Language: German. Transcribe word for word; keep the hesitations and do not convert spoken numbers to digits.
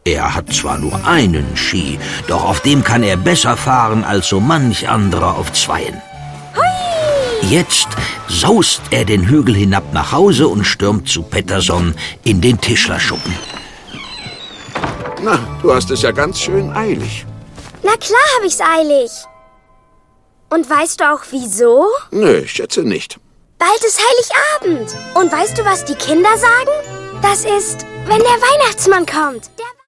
Er hat zwar nur einen Ski, doch auf dem kann er besser fahren als so manch anderer auf zweien. Hui! Jetzt saust er den Hügel hinab nach Hause und stürmt zu Pettersson in den Tischlerschuppen. Na, du hast es ja ganz schön eilig. Na klar hab ich's eilig. Und weißt du auch wieso? Nö, ich schätze nicht. Bald ist Heiligabend. Und weißt du, was die Kinder sagen? Das ist, wenn der Weihnachtsmann kommt. Der